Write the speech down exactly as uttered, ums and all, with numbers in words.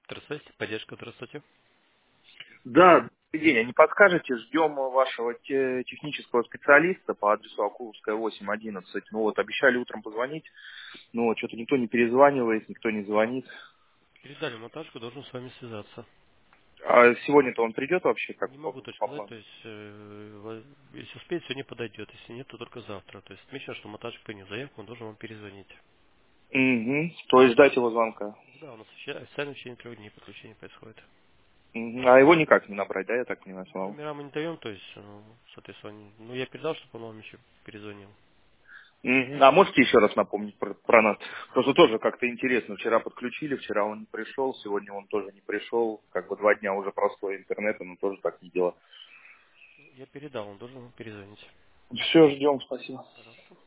Здравствуйте, поддержка, здравствуйте. Да, добрый день. А не подскажете, ждем вашего те- технического специалиста по адресу Акуловская восемь одиннадцать. Ну вот, обещали утром позвонить, но вот что-то никто не перезванивает, никто не звонит. Передали монтажку, должен с вами связаться. А сегодня-то он придет вообще, как Не по, могу точно по сказать, плану? то есть, э, во- если успеет, сегодня подойдет, если нет, то только завтра. То есть, отмечено, что монтажик принял заявку, он должен вам перезвонить. Угу. То есть ждать его звонка. Да, у нас офици- официально в течение трех дней подключение происходит. Мгм. А его никак не набрать, да, я так понимаю, Ну, самого? номера мы не даем, то есть, ну, соответственно, ну, я передал, чтобы он вам еще перезвонил. Мгм. А можете еще раз напомнить про, про нас? Просто тоже как-то интересно. Вчера подключили, вчера он не пришел, сегодня он тоже не пришел. Как бы два дня уже простой интернета, но тоже так не дело. Я передал, он должен вам перезвонить. Все, ждем, спасибо. Пожалуйста.